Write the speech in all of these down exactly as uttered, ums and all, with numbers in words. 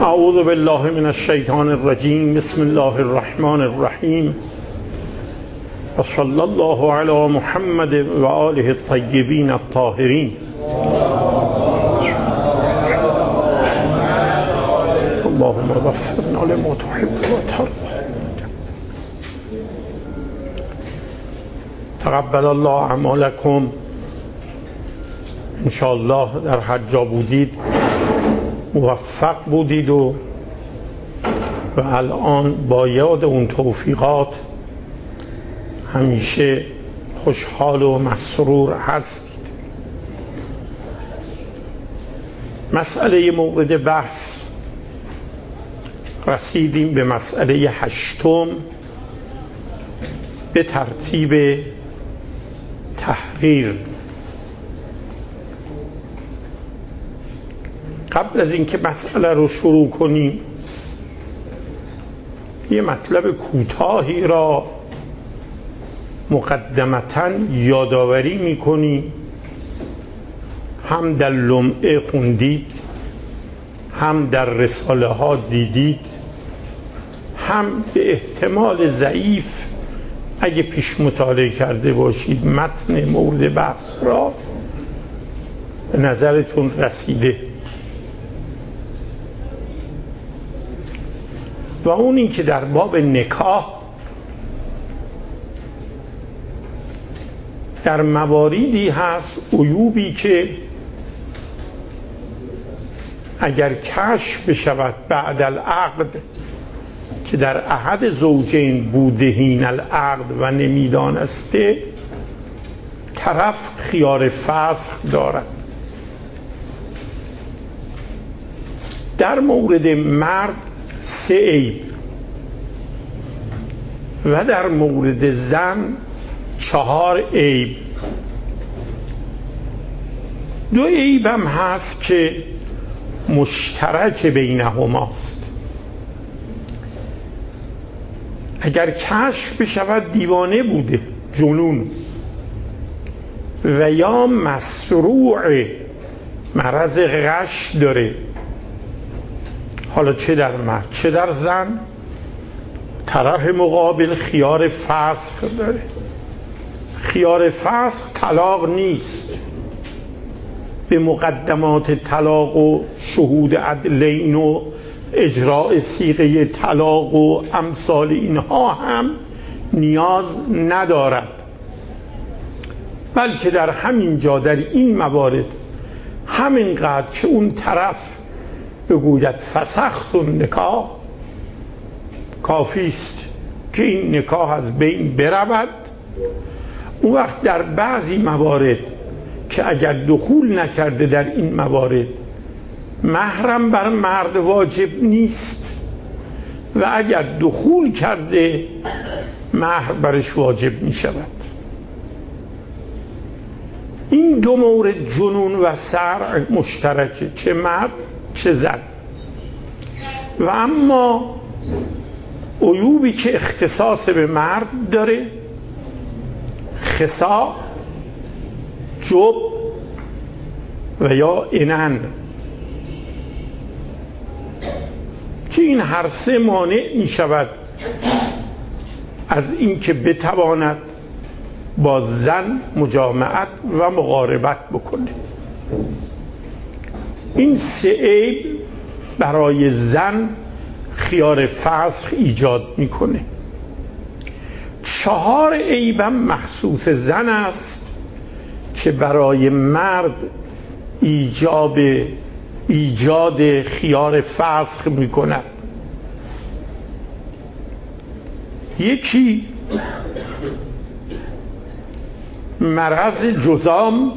اعوذ بالله من الشیطان الرجیم. بسم الله الرحمن الرحیم و صلی الله علی محمد و آله الطیبین الطاهرین. اللهم وفقنا لما تحب و ترضى. تقبل الله اعمالکم. انشاءالله در هر جا بودید موفق بودید و و الان با یاد اون توفیقات همیشه خوشحال و مسرور هستید. مسئله مورد بحث رسیدیم به مسئله هشتم به ترتیب تحریر. قبل از اینکه مسئله رو شروع کنیم یه مطلب کوتاهی را مقدمتاً یادآوری می‌کنیم. هم در لمعه خوندید، هم در رساله ها دیدید، هم به احتمال ضعیف اگه پیش مطالعه کرده باشید متن مورد بحث را به نظرتون رسیده. و اون این که در باب نکاح در مواردی هست عیوبی که اگر کشف بشود بعد العقد که در احد زوجین بودهین العقد و نمیدانسته طرف خیار فسخ دارد. در مورد مرد سه عیب و در مورد زن چهار عیب. دو عیب هم هست که مشترک بینهماست. اگر کشف بشود دیوانه بوده، جنون، و یا مسروع مرض غش داره، حالا چه در مرد چه در زن، طرف مقابل خیار فسخ داره. خیار فسخ طلاق نیست، به مقدمات طلاق و شهود عدلین و اجراء صیغه طلاق و امثال اینها هم نیاز ندارد، بلکه در همین جا در این موارد همینقدر که اون طرف بگوید فسخت النکاح کافی است که این نکاح از بین برود. اون وقت در بعضی موارد که اگر دخول نکرده در این موارد محرم بر مرد واجب نیست و اگر دخول کرده مهر برش واجب می شود. این دو مورد جنون و صرع مشترکه، چه مرد چه زن. و اما عیوبی که اختصاص به مرد داره، خصا، جب و یا انن، که این هر سه مانع می شود از اینکه بتواند با زن مجامعت و مقاربت بکنه. این سه عیب برای زن خیار فسخ ایجاد میکنه. چهار عیبم مخصوص زن است که برای مرد ایجاب ایجاد خیار فسخ میکند. یکی مرض جذام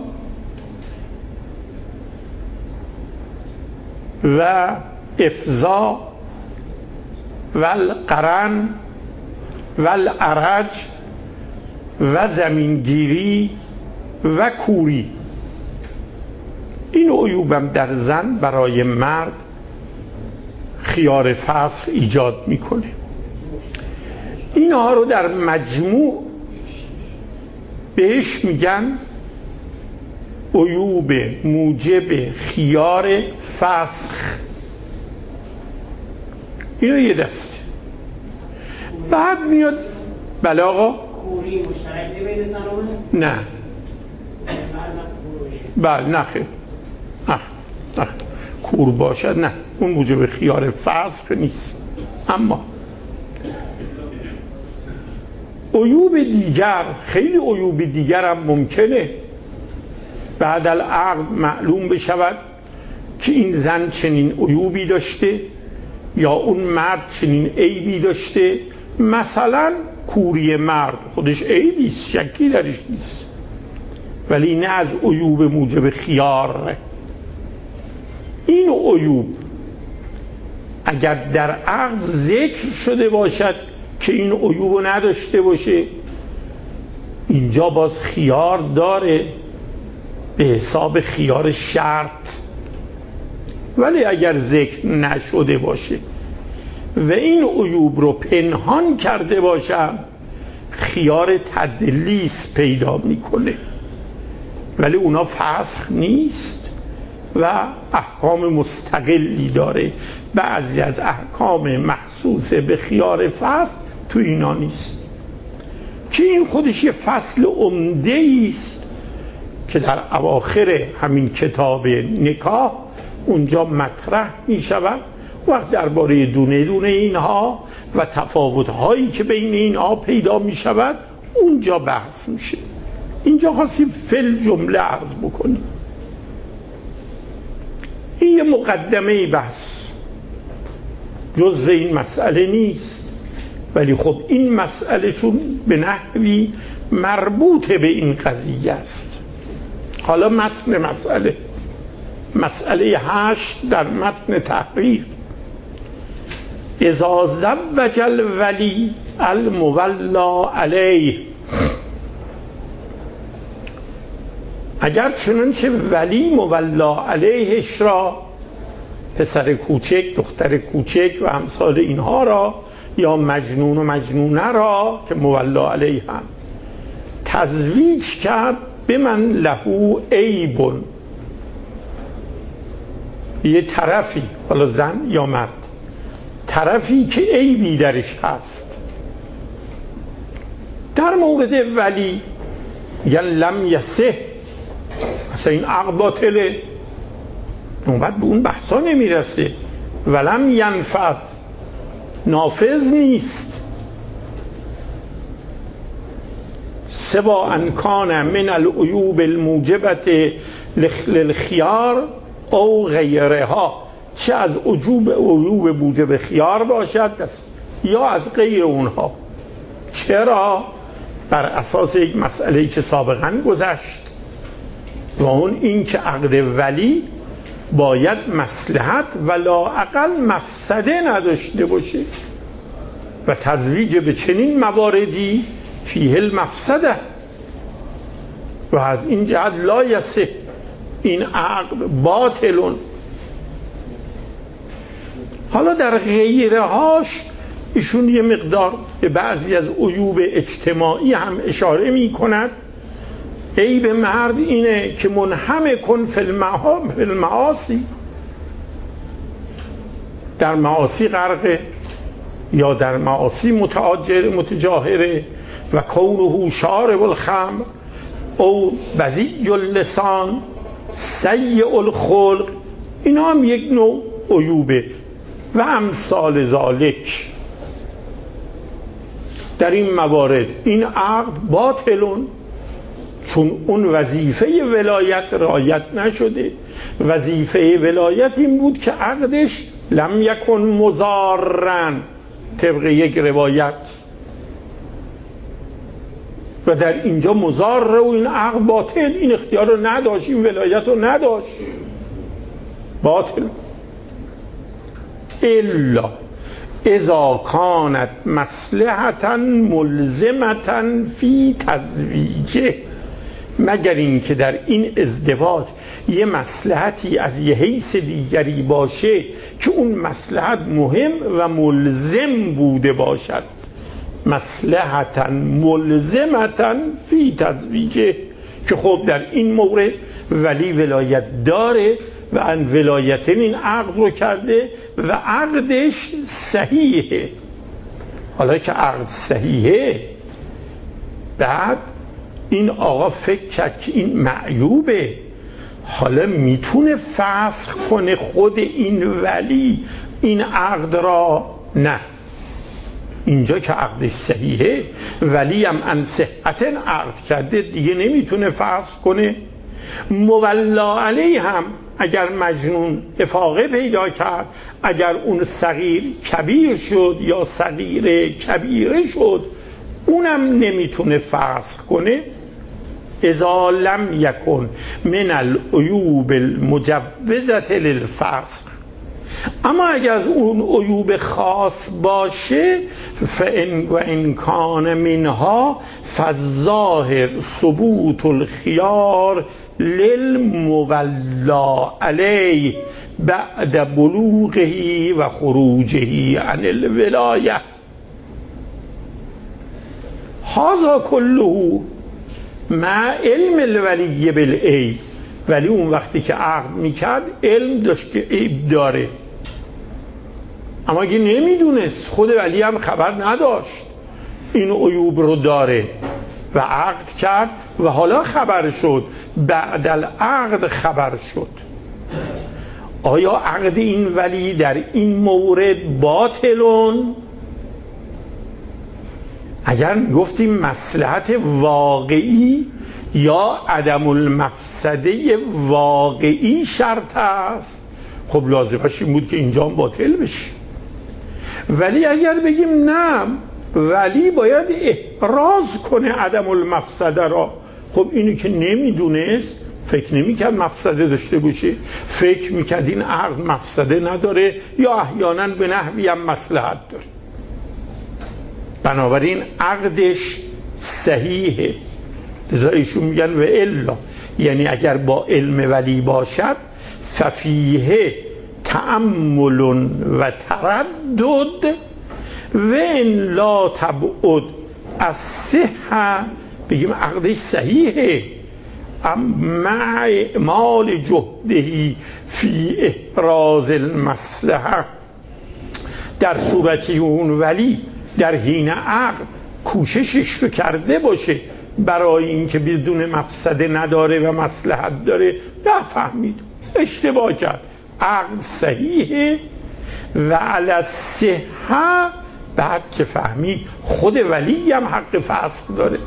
و افضا و القرن و العرج و زمینگیری و کوری. این عیوبم در زن برای مرد خیار فسخ ایجاد میکنه. اینها رو در مجموع بهش میگن عیوب موجب خیار فسخ. اینو یه دسته. بعد میاد بله آقا کوری مشترک بین زنانه؟ نه بله نه خیر نه نه کور باشد نه، اون موجب خیار فسخ نیست. اما عیوب دیگر، خیلی عیوب دیگر هم ممکنه بعد العقد معلوم بشود که این زن چنین عیوبی داشته یا اون مرد چنین عیبی داشته. مثلا کوری مرد خودش عیبیست، شکی درش نیست، ولی نه از عیوب موجب خیار. این عیوب اگر در عقد ذکر شده باشد که این عیوب نداشته باشه، اینجا باز خیار داره به حساب خیار شرط. ولی اگر ذکر نشده باشه و این عیوب رو پنهان کرده باشم، خیار تدلیس پیدا میکنه، ولی اونا فسخ نیست و احکام مستقلی داره. بعضی از احکام محسوس به خیار فسخ تو اینا نیست، که این خودش یه فصل عمده است که در اواخر همین کتاب نکاح اونجا مطرح می شود. وقت درباره دونه دونه اینها و تفاوت‌هایی که بین اینها پیدا می شود اونجا بحث میشه. اینجا خواستیم فل جمله عرض بکنیم. این یه مقدمه بحث جزء این مسئله نیست، ولی خب این مسئله چون به نحوی مربوط به این قضیه است. حالا متن مسئله مسئله هشت در متن تحریر: اذا زوج الولی المولا علیه، اگر چنانچه ولی مولا علیهش را، پسر کوچک، دختر کوچک و امثال اینها را، یا مجنون و مجنونه را که مولا علیه هم تزویج کرد، به من لهو عیبون، یه طرفی، حالا زن یا مرد، طرفی که عیبی درش هست، در مورد ولی یا لم یسه، اصلا این عقد باطله، نوبت به اون بحثا نمیرسه. ولم ینفذ، نافذ نیست. سوا ان کان من العیوب الموجبه للخیار او غیرها، چه از عیوب عیوب موجب خیار باشد یا از غیر اونها. چرا؟ بر اساس یک مسئله که سابقا گذشت، و اون این که عقد ولی باید مصلحت و لااقل مفسده نداشته باشه، و تزویج به چنین مواردی فیه المفسده، و از این جهت لا یصح، این عقد باطلون. حالا در غیرهاش ایشون یه مقدار به بعضی از عیوب اجتماعی هم اشاره می کند. عیب مرد اینه که منهمکن فی المعاصی، در معاصی غرقه یا در معاصی متعاجر متجاهره، و کونه شارب الخمر او بذیء اللسان سیء الخلق، اینا هم یک نوع عیوبه و امثال ذالک. در این موارد این عقد باطلون، چون اون وظیفه ولایت رعایت نشده. وظیفه ولایت این بود که عقدش لم یکن مضارن طبق یک روایت، و در اینجا مضار و این عقد باطل، این اختیار رو نداشت، این ولایت رو نداشت، باطل. الا اذا کانت مصلحتا ملزمتا فی تزویجه، مگر این که در این ازدواج یه مصلحتی از یه حیث دیگری باشه که اون مصلحت مهم و ملزم بوده باشد. مصلحتا ملزمتا فی تزویجه، که خب در این مورد ولی ولایت داره و ان ولایتین این عقد رو کرده و عقدش صحیحه. حالا که عقد صحیحه، بعد این آقا فکر کرد که این معیوبه، حالا میتونه فسخ کنه خود این ولی این عقد را؟ نه، اینجا که عقدش صحیحه، ولی هم ان صحت عقد کرده، دیگه نمیتونه فسخ کنه. مولا علیه هم اگر مجنون افاقه پیدا کرد، اگر اون صغیر کبیر شد یا صغیر کبیره شد، اونم نمیتونه فسخ کنه. اذا لم یکن من العیوب المجوزة للفسخ، اما اگر از اون عیوب خاص باشه، فإن و ان کان منها فالظاهر ثبوت الخیار للمولا علیه بعد بلوغه و خروجه عن الولایه. هذا كله مع علم الولی بالعیب. ولی اون وقتی که عقد میکرد علم داشت که عیب داره، اما اگه نمیدونست، خود ولی هم خبر نداشت این عیوب رو داره و عقد کرد و حالا خبر شد، بعد العقد خبر شد، آیا عقد این ولی در این مورد باطلون؟ اگر گفتیم مصلحت واقعی یا عدم المفسده واقعی شرط است، خب لازمش این بود که اینجا باطل بشه. ولی اگر بگیم نه، ولی باید احراز کنه عدم المفسده را، خب اینو که نمیدونست، فکر نمیکرد مفسده داشته باشه، فکر میکرد این عقد مفسده نداره یا احیانا به نحوی هم مصلحت داره، بنابراین عقدش صحیحه. لذا ایشون میگن و الا، یعنی اگر با علم ولی باشد، ففیه تأمل و تردد و ان لا تبعد از صحه، بگیم عقدش صحیحه، مع اعمال جهده فی احراز المصلحه، در صورتی اون ولی در حین عقد کوششش رو کرده باشه برای اینکه بدون مفسده نداره و مصلحت داره، نفهمید، اشتباه کرد، عقد صحیحه و علی الصحه، بعد که فهمید خود ولی هم حق فسخ داره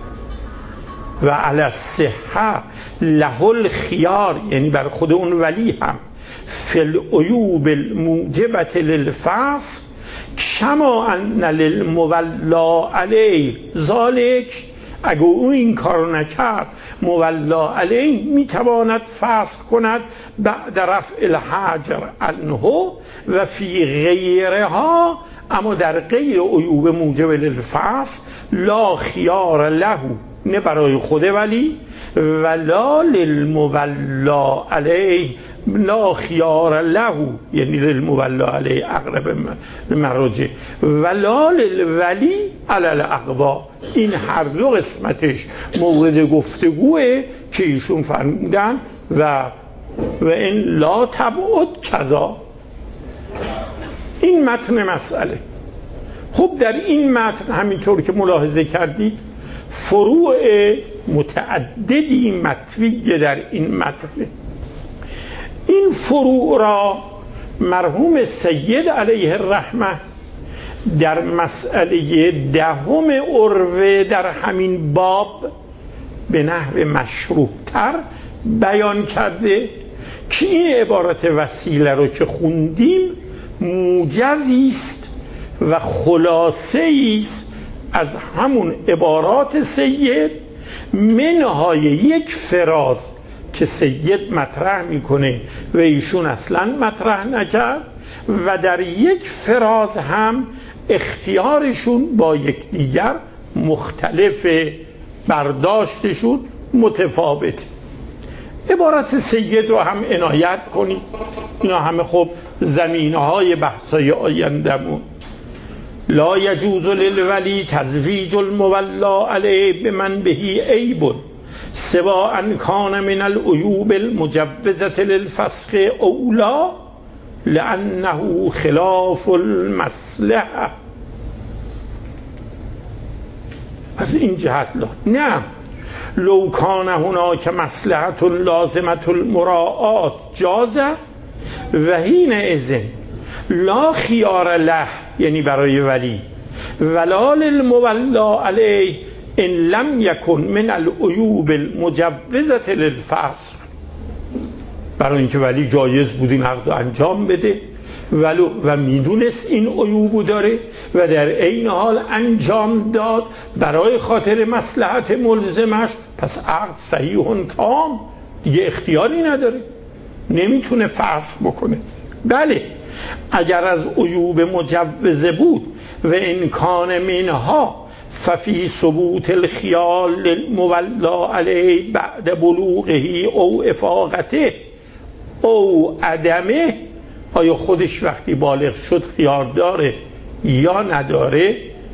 و علی الصحه له الخیار، یعنی بر خود اون ولی هم فی العیوب الموجبة للفسخ کما ان للمولا علیه ذالک، اگه او این کارو نکرد مولا علیه میتواند فسخ کند بعد رفع الحجر عنه و فی غیرها، اما در غیر عیوب موجب للفسخ لا خیار له، نه برای خود ولی، ولا للمولا علیه لا خیار له، یعنی للمولا علیه اقرب مراجع، ولا للولی علی الاقوا. این هر دو قسمتش مورد گفتگوه که ایشون فرمودن و و این لا تبعد کذا. این متن مسئله. خب در این متن همینطور که ملاحظه کردید فروع متعددی مطویه در این متن. این فروع را مرحوم سید علیه الرحمه در مسئله دهم عروه در همین باب به نحو مشروح‌تر بیان کرده که این عبارت وسیله رو که خوندیم موجزی است و خلاصه است از همون عبارات سید، منهای یک فراز که سید مطرح میکنه و ایشون اصلا مطرح نکرد، و در یک فراز هم اختیارشون با یکدیگر مختلف، برداشتشون متفاوت. عبارت سید رو هم عنایت کنید، اینا همه خب زمینهای بحثای آیندمون. لا یجوز للولی تزویج المولا علیه بمن بهی عیب سوا ان کان من العیوب المجوزة للفسخ اولا لانه خلاف المصلحه. پس این جهت لا نه لو کان هناک مصلحت لازمة المراعات جازه و حینئذ لا خیار له، یعنی برای ولی، ولا للمولا علیه ان لم یکن من العیوب المجوزة للفسخ. برای اینکه ولی جایز بود این عقد انجام بده ولو و میدونست این عیوبو داره و در عین حال انجام داد برای خاطر مصلحت ملزمش، پس عقد صحیح و تام، دیگه اختیاری نداره، نمیتونه فسخ بکنه. بله اگر از عیوب مجوزه بود و امکان منها ففی ثبوت الخیال للمولا علیه بعد بلوغه او افاقته او عدمه، آیا خودش وقتی بالغ شد خیار داره یا نداره؟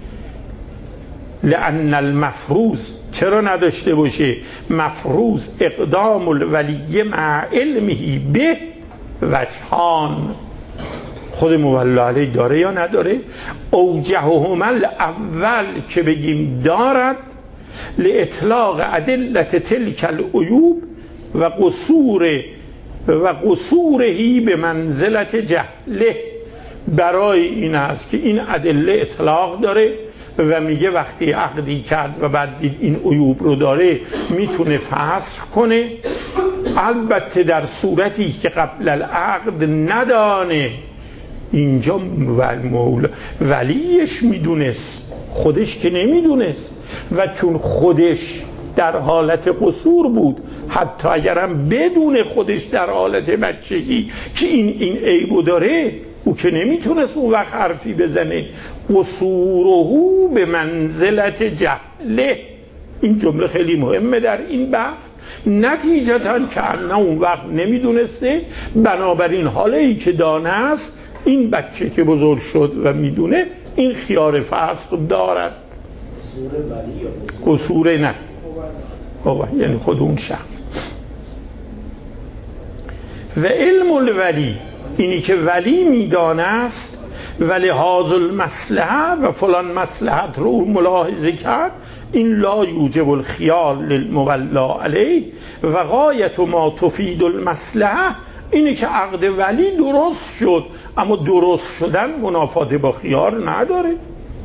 لأن المفروض، چرا نداشته باشه؟ مفروض اقدام الولی مع علمه به وجهان، خود مولا علیه داره یا نداره؟ اوجههما الاول که بگیم دارد لاطلاق ادله تلک العیوب و قصور و قصورهی به منزلت جهله. برای این است که این ادله اطلاق داره و میگه وقتی عقدی کرد و بعد دید این عیوب رو داره میتونه فسخ کنه، البته در صورتی که قبل العقد ندانه. اینجا مولا ولیش میدونست، خودش که نمیدونست، و چون خودش در حالت قصور بود، حتی اگرم بدون خودش در حالت بچگی که این این عیبو داره، او که نمیتونست اون وقت حرفی بزنه. قصوره به منزلت جهله، این جمله خیلی مهمه در این بحث. نتیجتاً که نه اون وقت نمیدونسته، بنابراین حالی که دانه است این بچه که بزرگ شد و میدونه این خیار فسخ دارد. قصور نه آقا، یعنی خود اون شخص. و علم الولی، اینی که ولی میدانه است ولی لحاظ المصلحه و فلان مصلحت رو ملاحظه کرد، این لا یوجب الخیال للمولا علیه و غایت ما تفید المصلحه، اینی که عقد ولی درست شد، اما درست شدن منافات با خیار نداره.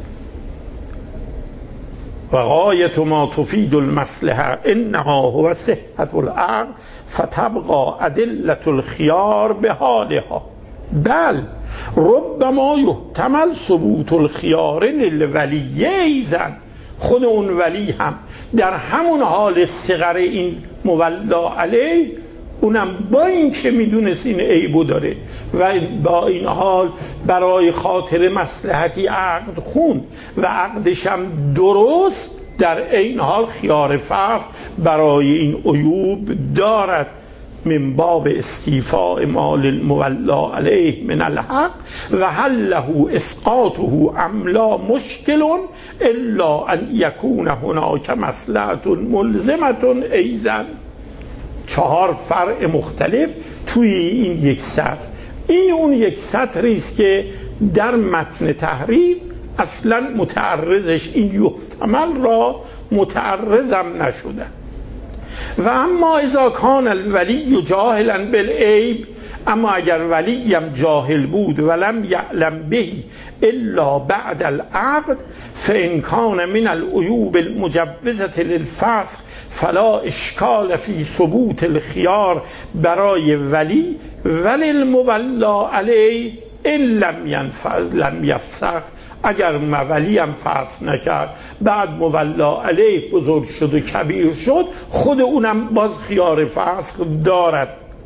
و غایت ما تفید المصلحه انها هو صحت العقد فتبقى ادله الخيار به حالها. بل ربما یحتمل ثبوت الخيار للولی ایزن، خود اون ولی هم در همون حال صغر این مولا علیه، اونم با این که میدونست این عیبو داره و با این حال برای خاطر مصلحتی عقد خوند و عقدش هم درست، در این حال خیار فسخ برای این عیوب دارد. من باب استیفاء مال المولا علیه من الحق و هل له اسقاطه ام لا مشکل الا ان یکون هناک مصلحت ملزمة ایضا. چهار فرع مختلف توی این یک سطر. این اون یک سطری است که در متن تحریر اصلا متعرضش این یحتمل را متعرضم نشده. و اما اذا کان الولی جاهلا بالعیب، اما اگر ولیم جاهل بود ولم یعلم به الا بعد العقد فان کان من العیوب المجوزة للفسخ فلا اشکال فی ثبوت الخیار برای ولی ولی المولا علیه ان لم ينفذ لم یفسخ. اگر ولی هم فسخ نکرد، بعد مولا علیه بزرگ شد و کبیر شد، خود اونم باز خیار فسخ دارد.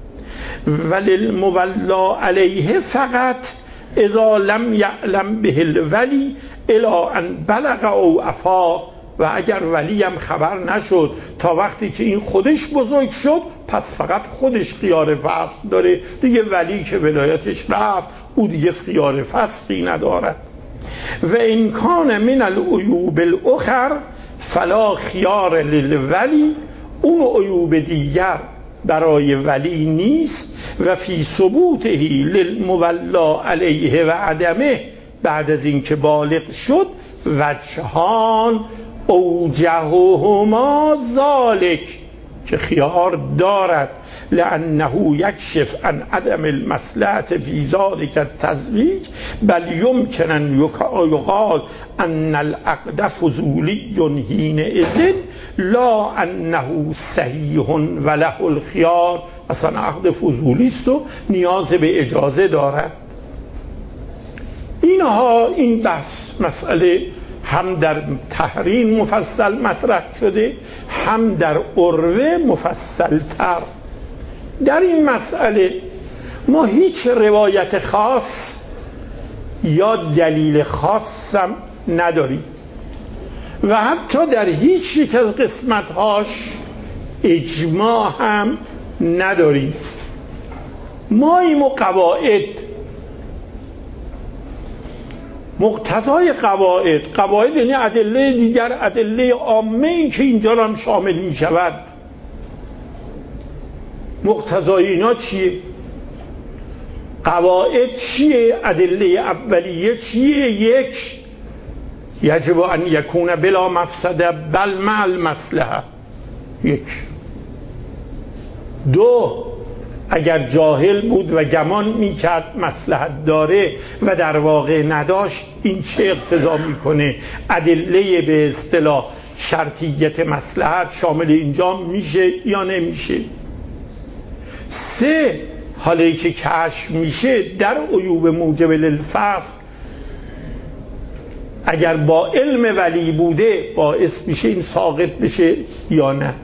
ولی المولا علیه فقط اذا لم یعلم به الولی الا ان بلغ او افا، و اگر ولی هم خبر نشد تا وقتی که این خودش بزرگ شد، پس فقط خودش خیار فسخ داره دیگه. ولی که ولایتش رفت، او دیگه خیار فسخی ندارد. و ان کان من العیوب الاخر فلا خیار للولی اون عیوب دیگر برای ولی نیست و فی ثبوته للمولا علیه و عدمه، بعد از اینکه بالغ شد وجهان اوجههما ذالک، که خیار دارد لانه یکشف عن عدم المصلحة فی ذلک التزویج، بل یمکن ان یقال ان العقد فضولی حینئذ لا انه صحیح وله الخیار. اصلا عقد فضولی است و نیاز به اجازه دارد. اینها این بحث مسئله هم در تحریم مفصل مطرح شده، هم در عروه مفصل تر. در این مسئله ما هیچ روایت خاص یا دلیل خاص هم نداریم و حتی در هیچ یک از قسمت‌هاش اجماع هم نداریم. ما این قواعد، مقتضای قواعد، قواعد یعنی ادله دیگر، ادله عامه این که اینجا هم شامل می شود، مقتضای اینا چیه؟ قواعد چیه؟ ادله اولیه چیه؟ یک، یجب ان یکون بلا مفسده بل مع المصلحه. یک. دو، اگر جاهل بود و گمان میکرد مصلحت داره و در واقع نداشت، این چه اقتضا میکنه؟ ادله به اصطلاح شرطیت مصلحت شامل اینجا میشه یا نمیشه؟ سه، حالی که کشف میشه در عیوب موجب للفسق، اگر با علم ولی بوده باعث میشه این ساقط بشه یا نه؟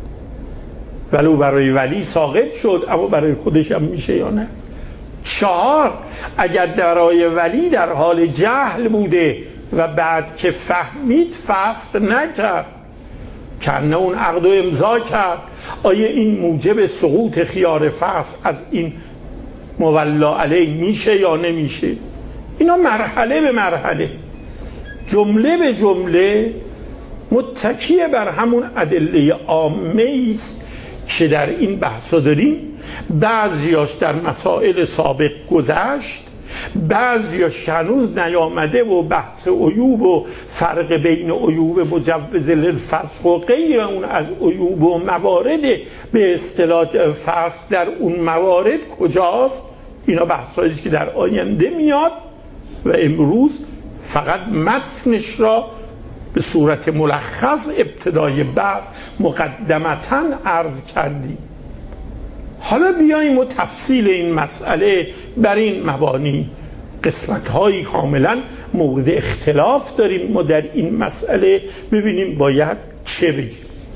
ولو برای ولی ساقط شد اما برای خودش هم میشه یا نه؟ چهار، اگر برای ولی در حال جهل بوده و بعد که فهمید فسخ نکرد، کنه اون عقد و امضا کرد، آیا این موجب سقوط خیار فسخ از این مولا علیه میشه یا نمیشه؟ اینا مرحله به مرحله، جمله به جمله متکیه بر همون ادله عامه است که در این بحثا داریم. بعضیاش در مسائل سابق گذشت، بعضیاش هنوز نیامده و بحث عیوب و فرق بین عیوب مجوز للفسخ و غیر اون از عیوب و موارد به اصطلاح فسخ در اون موارد کجاست، اینا بحثایی که در آینده میاد و امروز فقط متنش را به صورت ملخص ابتدای بحث مقدمتاً عرض کردیم. حالا بیاییم و تفصیل این مسئله بر این مبانی، قسمت‌هایی کاملاً مورد اختلاف داریم ما در این مسئله، ببینیم باید چه بگیم.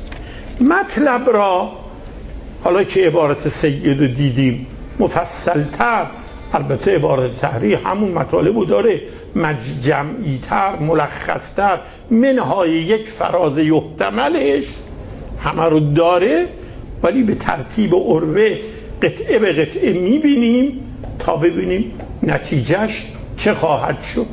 مطلب را حالا که عبارت سید رو دیدیم مفصل‌تر، البته عبارت تحریر همون مطالبو داره، جمعی‌تر، ملخص‌تر، منهای یک فراز یحتملش همه رو داره، ولی به ترتیب عروه قطعه به قطعه میبینیم تا ببینیم نتیجهش چه خواهد شد.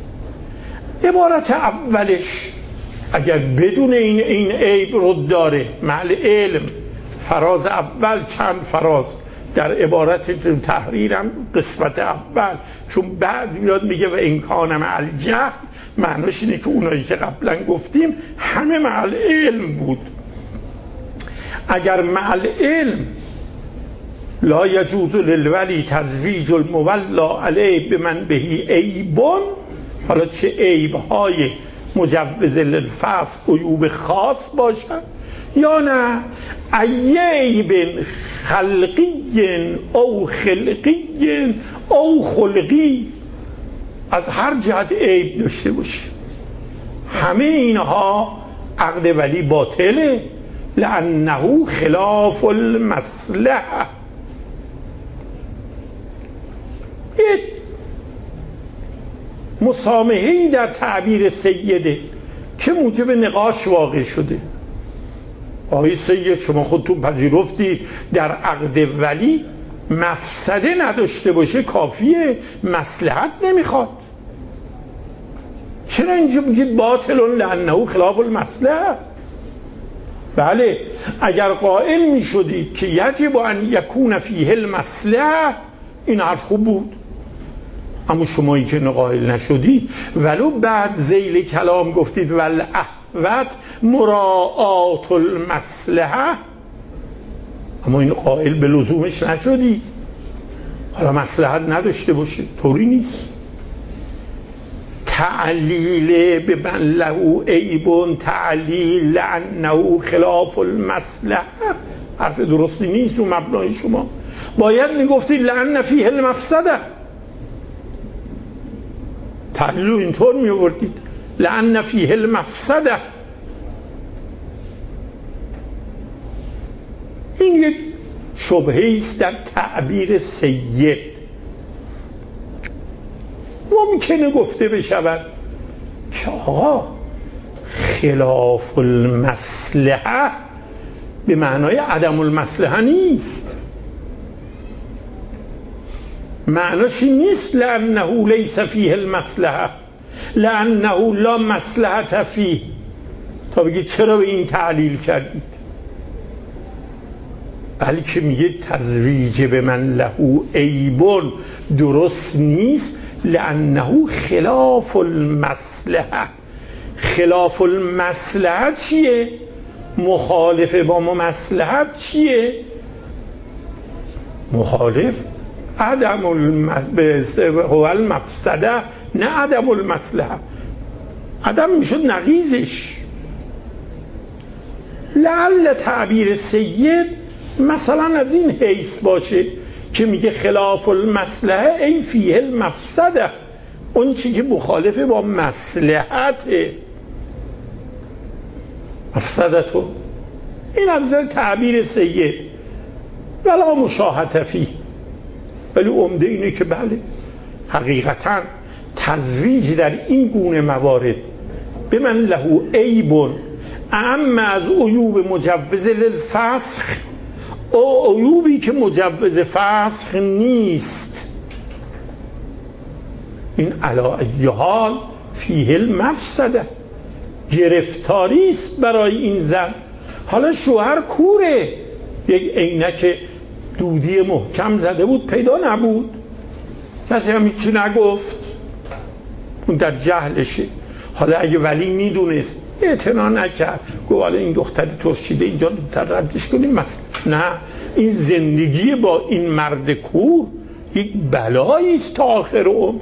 عبارت اولش اگر بدون این این عیب رو داره، محل علم، فراز اول چند فراز در عبارت تحریرم قسمت اول، چون بعد میاد میگه و این کان مع الجهل، معناش اینه که اونایی که قبلا گفتیم همه مع علم بود. اگر مع علم لا یجوز للولی تزویج المولا علیه بمن بهی عیبون، حالا چه عیب‌های مجوز للفسخ عیوب خاص باشن یا نه عیب خلقی او خلقی او خلقی، از هر جهت عیب داشته باشه، همه اینها عقد ولی باطله، لانه خلاف المصلحه. یک مسامحه‌ای در تعبیر سیده که موجب نقاش واقع شده. آقای سید شما خودتون پذیرفتید در عقد ولی مفسده نداشته باشه کافیه، مصلحت نمیخواد، چرا اینجا میگید باطل لانه خلاف المصلحه؟ بله اگر قائل می شدید که یجب ان یکون فیه المصلحه این حرف خوب بود، اما شمایی که قائل نشدید ولو بعد ذیل کلام گفتید والاحوط مراعات المصلحه، اما این قائل به لزومش نشدید. حالا مصلحت نداشته باشه طوری نیست. تعلیل به من له عیب تعلیل لانه خلاف المصلحه حرف درستی نیست. رو مبنای شما باید میگفتید لان فیه المفسده، تعلیل رو اینطور میوردید لان فیه المفسده. این یک شبهه است در تعبیر سید. ممکنه گفته بشود که آقا خلاف المصلحه به معنای عدم المصلحه نیست، معناش نیست لانه لیس فیه المصلحه لانه لا مصلحت فیه. تا بگید چرا به این تعلیل کردید، بلکه میگه تزویج به من له عیبون درست نیست لانه خلاف المصلحه. خلاف المصلحه چیه؟ مخالف با مصلحت چیه؟ مخالف عدم المفسده نه عدم المصلحه. عدم میشد نقیضش. لعل تعبیر سید مثلا از این حیث باشه که میگه خلاف المصلحه ای فیه المفسده، اون چی که مخالف با مصلحته مفسدتو. این از نظر تعبیر سید ولا مشاهده فیه. ولی عمده اینه که بله حقیقتا تزویج در این گونه موارد به من له عیبون اما از عیوب مجوز للفسخ او عیوبی که مجوز فسخ نیست، این علی ای حال فیه المفسده، گرفتاری است برای این زن. حالا شوهر کوره، یک عینک دودی محکم زده بود پیدا نبود، کسی هم هیچی نگفت، اون در جهلشه. حالا اگه ولی میدونست اعتنا نکرد گفت حالا این دختری ترشیده اینجا در ردش کنیم مثلا، نه، این زندگی با این مرد کور یک بلایی است تا آخر عمر.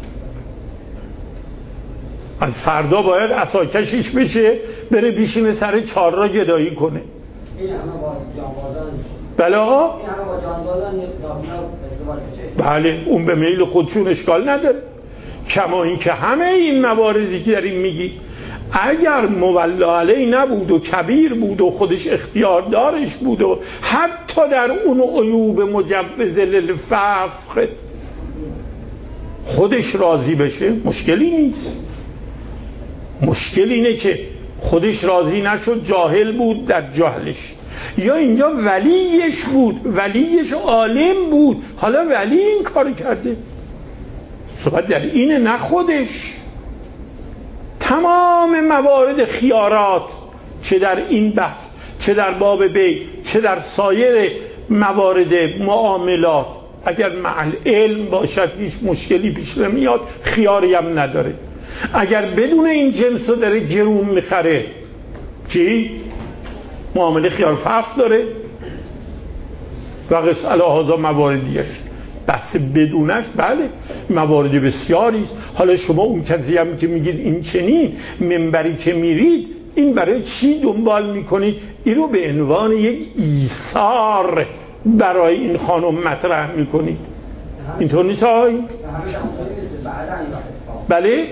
از فردا باید عصاکشش بشه بره بیشینه سر چهار را گدایی کنه. این همه با جانبازان بله آقا؟ این همه با جانبازان بله اون به میل خودشون اشکال نداره. کما این که همه این مواردی که داریم میگی اگر مولا علی نبود و کبیر بود و خودش اختیار دارش بود و حتی در اون عیوب مجوز للفسخ خودش راضی بشه مشکلی نیست. مشکل اینه که خودش راضی نشد، جاهل بود در جهلش، یا اینجا ولیش بود، ولیش عالم بود، حالا ولی این کار کرده. صحبت در اینه نه خودش. تمام موارد خیارات چه در این بحث چه در باب بی چه در سایر موارد معاملات اگر مع علم باشد هیچ مشکلی پیش نمیاد، خیاری هم نداره. اگر بدون این جنس رو داره گرون میخره چی؟ معامله خیار فصل داره و قص علاهازا موارد دیگرش. بحث بدونش بله موارد بسیاری است. حالا شما اون کسی هم که میگید این چنین منبری که میرید این برای چی دنبال میکنید؟ این رو به عنوان یک ایثار برای این خانم مطرح میکنید. اینطور نیست آقای؟ بله؟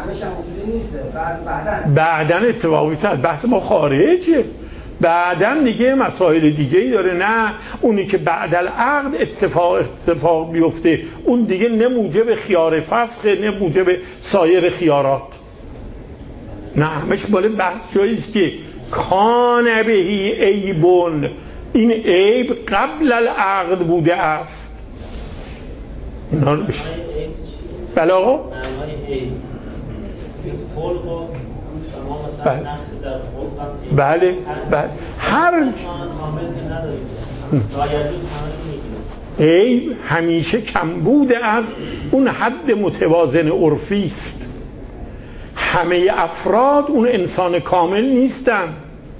بعدن اتفاقی از بحث ما خارجه، بعدن دیگه مسائل دیگه ای داره. نه اونی که بعد العقد اتفاق اتفاق بیفته اون دیگه نه موجب خیار فسخه نه موجب سایر خیارات. نه همش بالا بحث جاییست که کان بهی عیبون، این عیب قبل العقد بوده است. اینا رو بشه بله آقا بله بله بله هر عیب همیشه کمبود از اون حد متوازن عرفی است. همه افراد اون انسان کامل نیستن.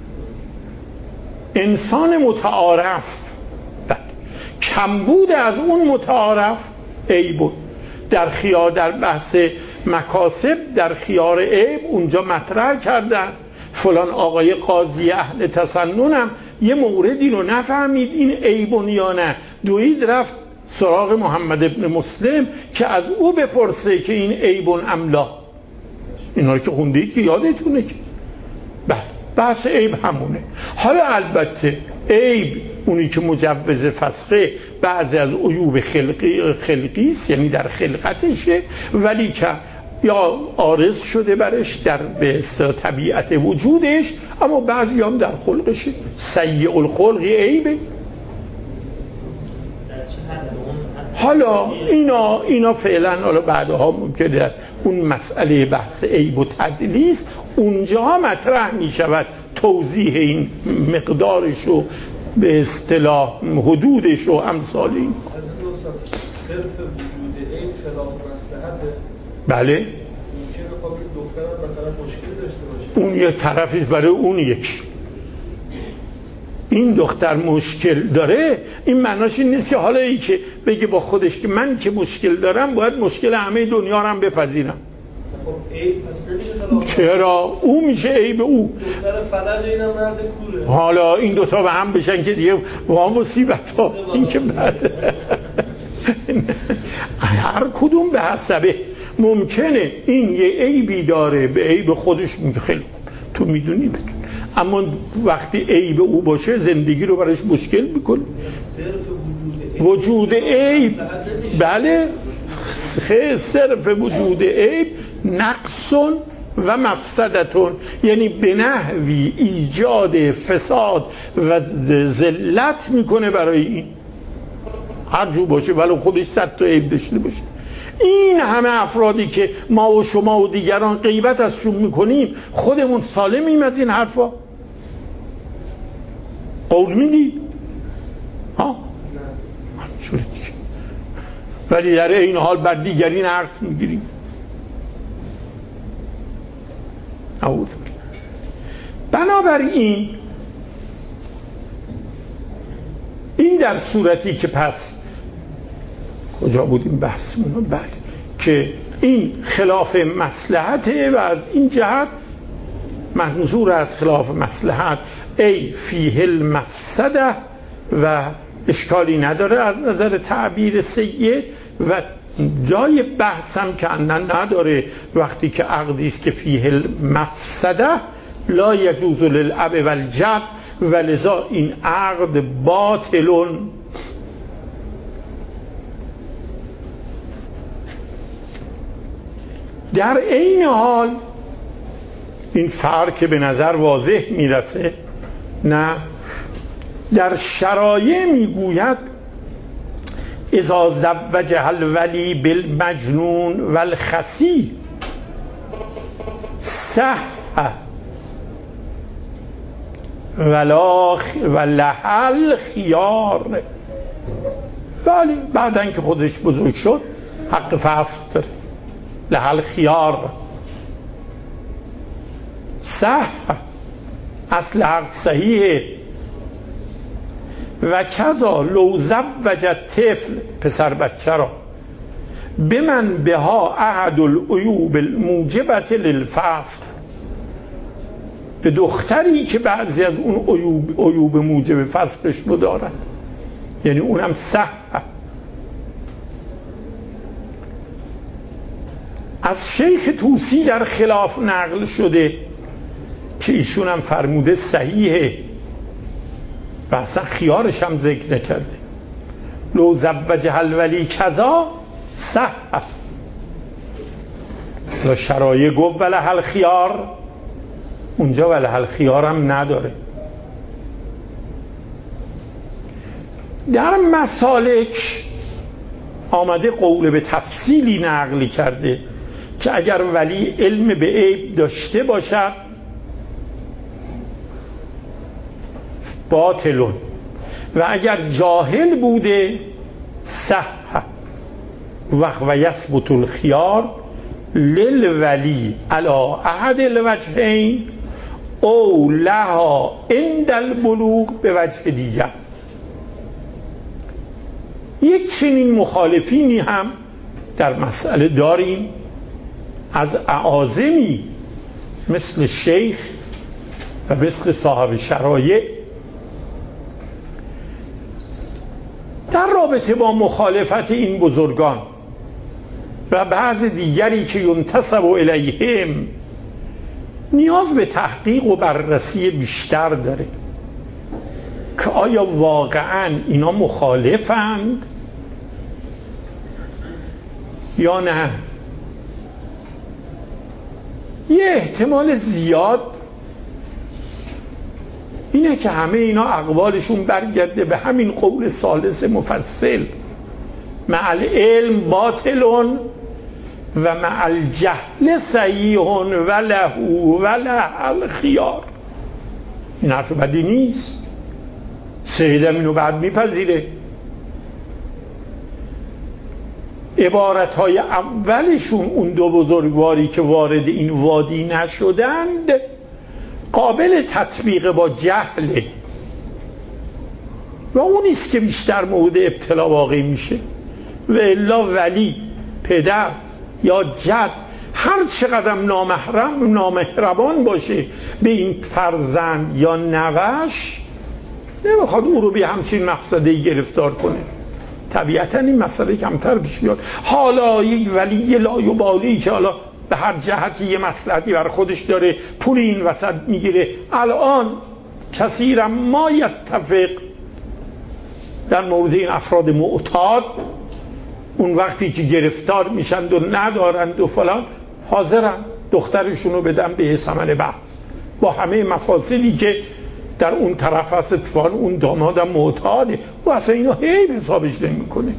انسان متعارف کمبود از اون متعارف عیب بود. در خیار در بحث مکاسب در خیار عیب اونجا مطرح کردن فلان آقای قاضی اهل تسننم یه موردی رو نفهمید این عیبون یا نه، دوید رفت سراغ محمد ابن مسلم که از او بپرسه که این عیبون املا. اینا رو که خوندید که یادتونه که بله بحث عیب همونه. حالا البته عیب اونی که مجوز فسخه بعضی از عیوب خلقی خلقی است، یعنی در خلقتشه، ولی که یا عارض شده برش در به اصطلاح طبیعت وجودش، اما بعضی هم در خلقشه. سیء الخلق عیبه. حالا اینا اینا فعلا حالا بعدها ممکنه در اون مسئله بحث عیب و تدلیس اونجا مطرح می شود توضیح این مقدارش و به اصطلاح حدودش و امثال این. صرف وجود عیب خلاف مصلحته. بله ممکنه خب این دختر مثلا مشکل داشته باشه، اون یک طرفیش برای اون یک این دختر مشکل داره، این معناش این نیست که حالا ای که بگه با خودش که من که مشکل دارم باید مشکل همه دنیا رو هم بپذیرم. خب عیب پس نمیشه خلاف. چرا؟ او میشه عیب او. دختر فلج اینم مرد کوره. حالا این دوتا به هم بشن که دیگه با مصیبت ها این که بعد هر کدوم به حسبه. ممکنه این یه عیبی داره به عیب خودش میگه خیلی خوب تو میدونی بدون، اما وقتی عیب او باشه زندگی رو برایش مشکل میکنه. وجود عیب بله صرف وجود عیب نقص و مفسدتون، یعنی به نحوی ایجاد فساد و ذلت میکنه برای این هر جو باشه ولو خودش صد تا عیب داشته باشه. این همه افرادی که ما و شما و دیگران غیبت ازشون میکنیم خودمون سالمیم از این حرفا؟ قول میدی؟ ها؟ همچوری دیگه، ولی در این حال بر دیگرین عرض میگیریم. اعوذ بنابراین این در صورتی که پس کجا بودیم بحثمون؟ بله که این خلاف مصلحته و از این جهت منظور از خلاف مصلحت ای فیه المفسده و اشکالی نداره از نظر تعبیر سید و جای بحثم که اندن نداره وقتی که عقدی است که فیه المفسده لا یجوز للاب والجد و لذا این عقد باطلون. در این حال این فرق که به نظر واضح میرسه نه در شرایع میگوید اذا زوجها الولی بالمجنون والخسی صح ولا ولحل خیار. بله بعد اینکه خودش بزرگ شد حق فسخ داره، لحل خیار صح اصل عقد صحیحه. و کذا لو زوجت طفل پسر بچه را بمن بها احد العیوب الموجبت للفسخ، به دختری که بعضی از اون عیوب, عیوب موجب فسخش رو دارد، یعنی اونم صح. از شیخ طوسی در خلاف نقل شده که ایشون هم فرموده صحیحه و اصلا خیارش هم ذکر نکرده. لو زوجها الولی کذا صح، لا شرایع گفت ولها الخیار، اونجا ولها الخیار هم نداره. در مسالک آمده قول به تفصیلی نقلی کرده که اگر ولی علم به عیب داشته باشد باطلون، و اگر جاهل بوده صح و یثبت الخیار للولی علی احد الوجهین او لها عند البلوغ به وجه دیگر. یک چنین مخالفینی هم در مسئله داریم از اعاظمی مثل شیخ و مثل صاحب شرایع. در رابطه با مخالفت این بزرگان و بعض دیگری که ینتسب الیهم نیاز به تحقیق و بررسی بیشتر داره که آیا واقعا اینا مخالفند یا نه. یه احتمال زیاد اینه که همه اینا اقوالشون برگرده به همین قول ثالث مفصل، مع العلم باطلون و مع الجهل صحیح و له و له الخیار. این حرف بدی نیست، سیدم اینو بعد میپذیره. عبارتهای اولشون اون دو بزرگواری که وارد این وادی نشدند قابل تطبیق با جهله و اونیست که بیشتر مورد ابتلا واقع میشه. و الا ولی، پدر یا جد هر چقدر نامحرم نامهربان باشه به این فرزند یا نوش، نمیخواد او رو به همچین مقصدی گرفتار کنه. طبیعتا این مسئله کمتر پیش بیاد. حالا یک ولی لایبالی که حالا به هر جهتی یه مصلحتی برای خودش داره پول این وسط میگیره، الان کثیرا ما یتفق در مورد این افراد معتاد، اون وقتی که گرفتار میشند و ندارند و فلان، حاضرن دخترشون رو بدن به ثمن بحث با همه مفاصلی که در اون طرف هست. اتفاقا اون دامادم معتاده و اصلا اینو عیب حسابش نمی کنه.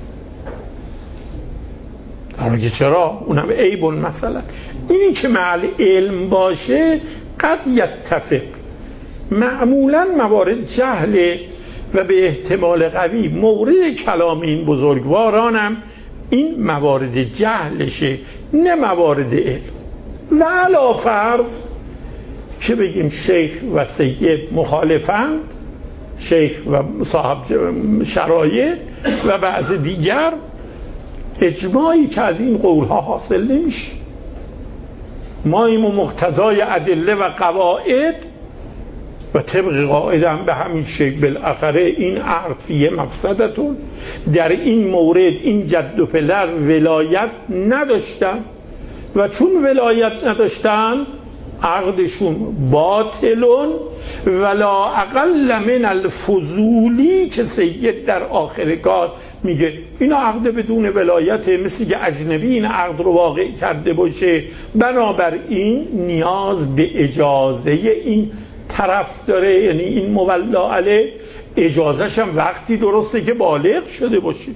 در حالی که چرا؟ اونم عیبون. مثلا اینی که مع علم باشه قد یتفق، معمولا موارد جهل و به احتمال قوی مورد کلام این بزرگوارانم این موارد جهلشه نه موارد علم. و علا فرض که بگیم شیخ و سید مخالفند، شیخ و صاحب شرایع و بعض دیگر، اجماعی که از این قولها حاصل نمیشه. ما این مقتضای ادله و قواعد و طبق قاعده هم به همین شکل بالاخره این عقد فیه مفسدتون، در این مورد این جد و پدر ولایت نداشتن و چون ولایت نداشتن عقدشون باطلون ولا اقل من الفضولی که سید در آخر کار میگه اینا عقد بدون ولایت، مثل که اجنبی این عقد رو واقع کرده باشه، بنابراین نیاز به اجازه این طرف داره، یعنی این مولا علیه اجازهش هم وقتی درسته که بالغ شده باشه،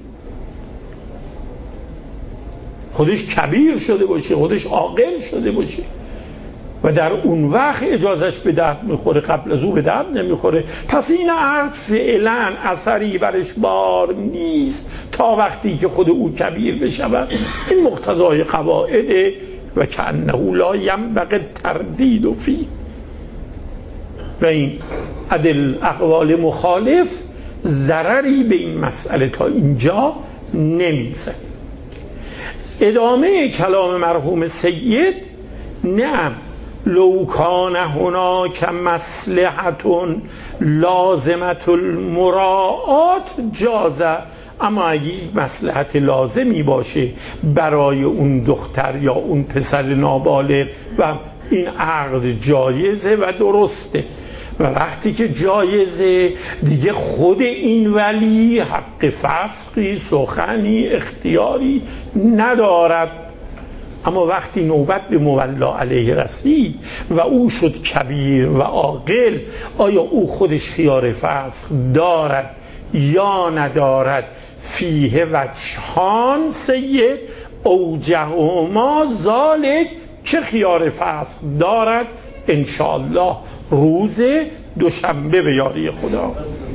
خودش کبیر شده باشه، خودش عاقل شده باشه و در اون وقت اجازهش به درد میخوره، قبل از او به درد نمیخوره. پس این عقد فعلا اثری برش بار نیست تا وقتی که خود او کبیر بشود. این مقتضای قواعده و کأنه لا ینبغی التردید فیه. و این عدل اقوال مخالف ضرری به این مسئله تا اینجا نمیزن. ادامه کلام مرحوم سید: نعم لو کان هناک مصلحت لازمت المراعات جازه، اما اگه مصلحت لازمی باشه برای اون دختر یا اون پسر نابالغ و این عقد جایزه و درسته، و وقتی که جایزه دیگه خود این ولی حق فسخی سخنی اختیاری ندارد. اما وقتی نوبت به مولا علیه رسید و او شد کبیر و عاقل، آیا او خودش خیار فسخ دارد یا ندارد؟ فیه وجهان سید اوجههما ذالک، چه خیار فسخ دارد؟ انشاءالله روز دوشنبه به یاری خدا.